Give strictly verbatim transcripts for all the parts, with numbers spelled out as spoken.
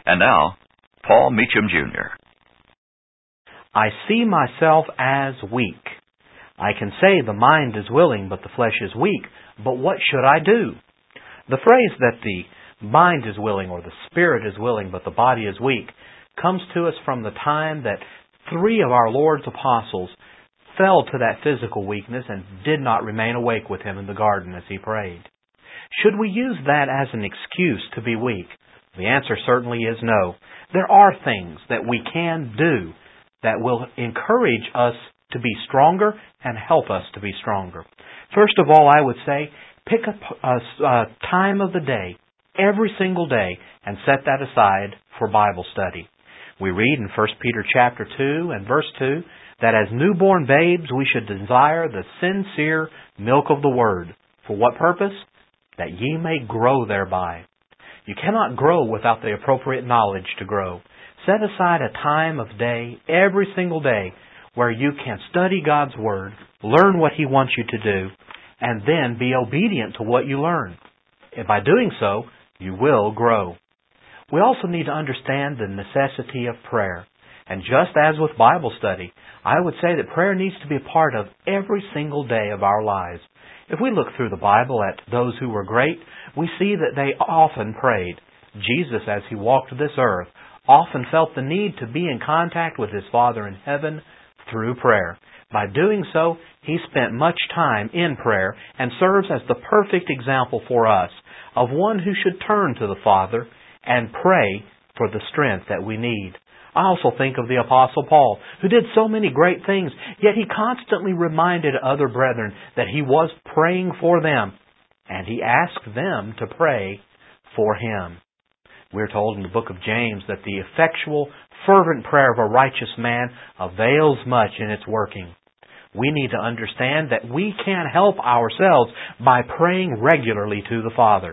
And now, Paul Meacham, Junior I see myself as weak. I can say the mind is willing, but the flesh is weak. But what should I do? The phrase that the mind is willing or the spirit is willing, but the body is weak, comes to us from the time that three of our Lord's apostles fell to that physical weakness and did not remain awake with Him in the garden as He prayed. Should we use that as an excuse to be weak? The answer certainly is no. There are things that we can do that will encourage us to be stronger and help us to be stronger. First of all, I would say, pick a, a, a time of the day, every single day, and set that aside for Bible study. We read in First Peter chapter two and verse two that as newborn babes we should desire the sincere milk of the Word. For what purpose? That ye may grow thereby. You cannot grow without the appropriate knowledge to grow. Set aside a time of day, every single day, where you can study God's Word, learn what He wants you to do, and then be obedient to what you learn. And by doing so, you will grow. We also need to understand the necessity of prayer. And just as with Bible study, I would say that prayer needs to be a part of every single day of our lives. If we look through the Bible at those who were great, we see that they often prayed. Jesus, as He walked this earth, often felt the need to be in contact with His Father in heaven through prayer. By doing so, He spent much time in prayer and serves as the perfect example for us of one who should turn to the Father and pray for the strength that we need. I also think of the Apostle Paul, who did so many great things, yet he constantly reminded other brethren that he was praying for them, and he asked them to pray for him. We're told in the book of James that the effectual, fervent prayer of a righteous man avails much in its working. We need to understand that we can help ourselves by praying regularly to the Father.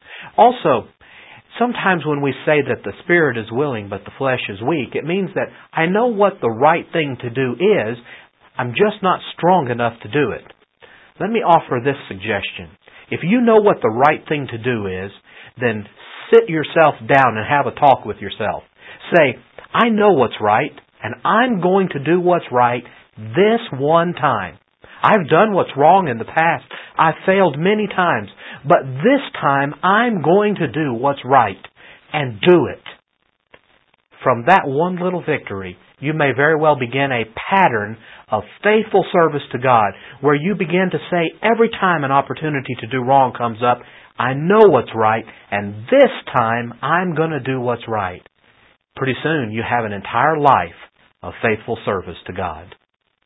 Also, sometimes when we say that the spirit is willing but the flesh is weak, it means that I know what the right thing to do is, I'm just not strong enough to do it. Let me offer this suggestion. If you know what the right thing to do is, then sit yourself down and have a talk with yourself. Say, I know what's right, and I'm going to do what's right this one time. I've done what's wrong in the past. I've failed many times. But this time, I'm going to do what's right and do it. From that one little victory, you may very well begin a pattern of faithful service to God where you begin to say every time an opportunity to do wrong comes up, I know what's right, and this time I'm going to do what's right. Pretty soon you have an entire life of faithful service to God.